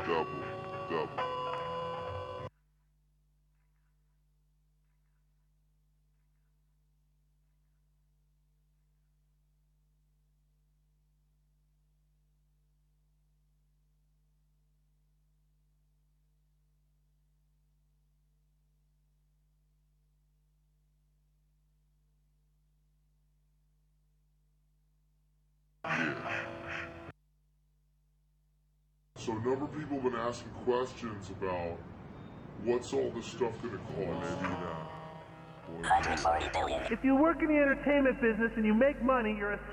double, double. Yeah. So a number of people have been asking questions about what's all this stuff gonna cost. Maybe that. $140 billion. If you work in the entertainment business and you make money, you're a